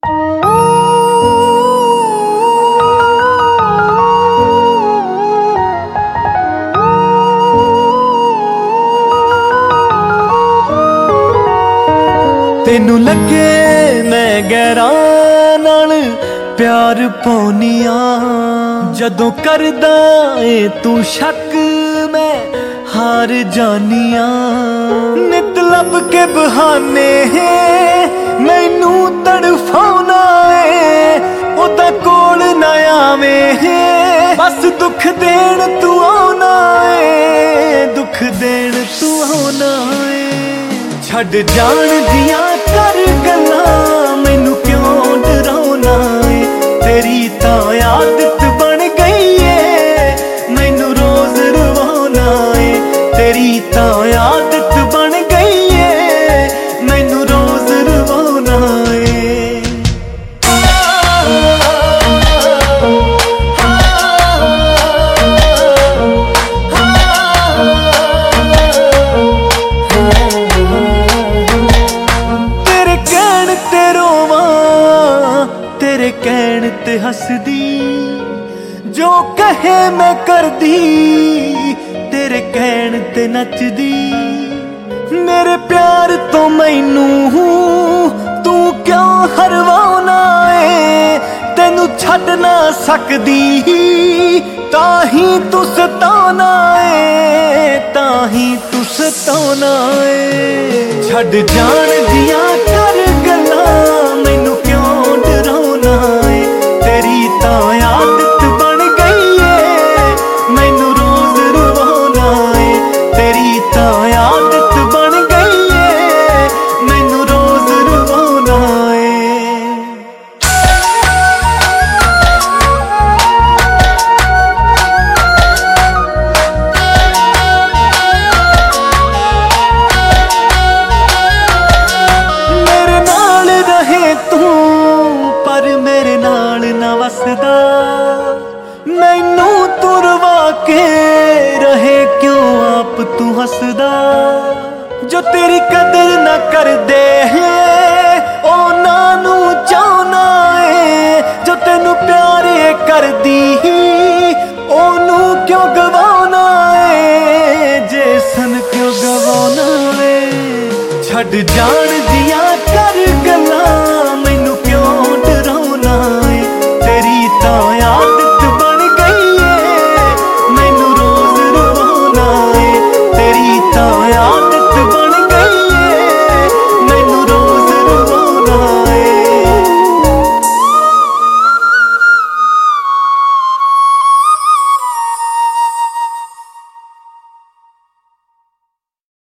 तेनू लगे मैं गैरां नाल प्यार पाउनिया, जदों करदा ए तू शक मैं हार जानिया। नित लब के बहाने मैनू तड़फाउना ए, ओदा कोल ना आवें बस दुख देण तू आउना ए, दुख देण तू आउना ए। छड्ड जाण दियां कर गल्लां मैनू क्यों डराउना ए, तेरी तां आदत बन गई है मैनू रोज रवाउना ए, तेरी तां आदत बन गई है मैनू रोज रवाउना ए। तेरे कहण ते हसदी जो कहे मैं करदी, तेरे कहण ते नचदी। मेरे प्यार तो मैनू तू क्यों हरवाउना ए, तेनू छड्ड ना सकदी ताही तू सताउना ए, ताही तू सताउना ए। छड्ड जाण दियां कर गल्लां मैनू क्यों डराउना ए, तेरी तां आदत बन गई है मैनू रोज रवाउना ए, तेरी तां आदत बन गई है मैनू रोज रवाउना ए। मेरे नाल रहे तू पर मेरे नाल ना वसदा, मैनू तुरवा के रहे क्यों आप तू हसदा। जो तेरी कदर ना करदे उन्हां नू चाहुना ए, जो तेनू प्यार करदी ओनू क्यों गवाउना ए, जे सन क्यों गवाउना ए। छड्ड जा